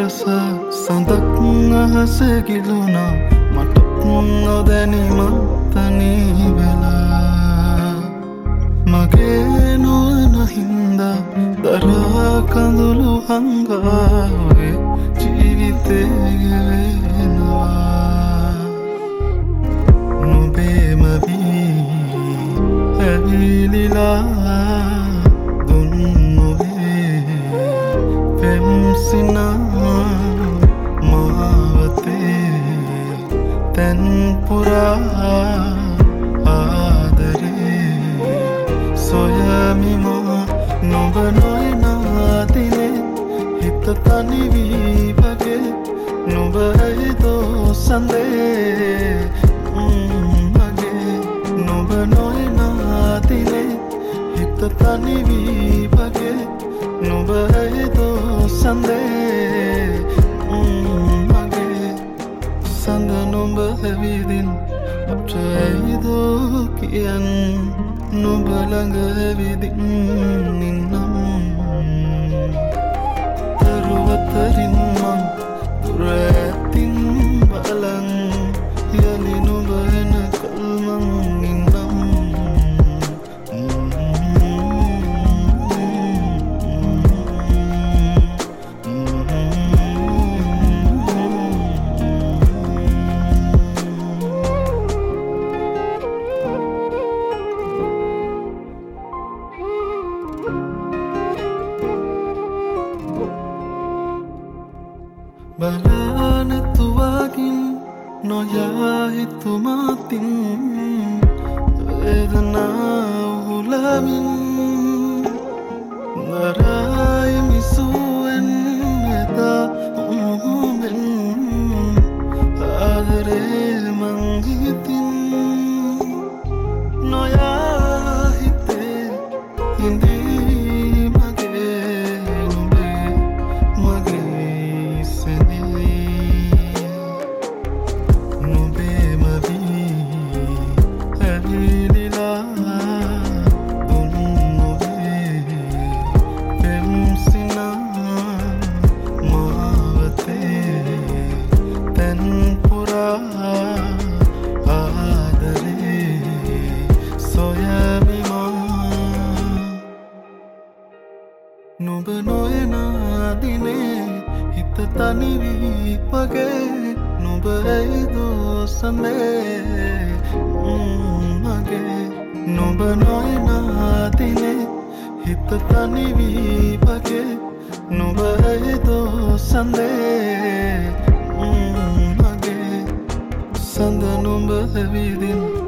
රස සඳක් අහස ගිලුණා මට නොදැනීමත් තනි වෙලා මගේ නොවන හින්දා දරා කඳුළු හංගාවේ ජීවිතේ ගෙවෙනවා නුඹේම වී ඇවිලිලා තැන්පුරා ආදරේ සොයමිමා නොබ නොයනාතිනේ හිත තනිවී වගේ නොබ ඇයිදෝ සඳේ මගේ නොබ නොයනාතිනේ හිත තනිවී වගේ නොබ ඇයිදෝ සඳේ සඳ නොඹ ඇවිදින් අපට ඇයිදෝ කියන් නොඹ ළඟ ඇවිදින් නින්නම් තරුවතරින් මං දුර ඇතින් බලන් යලි නොඹ එනකල් මං නින්නම් බලනතුවකින් නොයා හිතුමාතින් වේදනාව උලමින් නරායි මිසුවෙන් එදා උමුමෙන් ආදරේ මං හිතින් නොයා හිතේ හිඳී මගේ නුඹේ මගේ නොබ නොයනාදිනේ හිත තනිවී වගේ නොබ ඇයිදෝ සඳේ මගේ නොබ නොයනාදිනේ හිත තනිවී වගේ නොබ ඇයිදෝ සඳේ මගේ සඳ නොඹ ඇවිදින්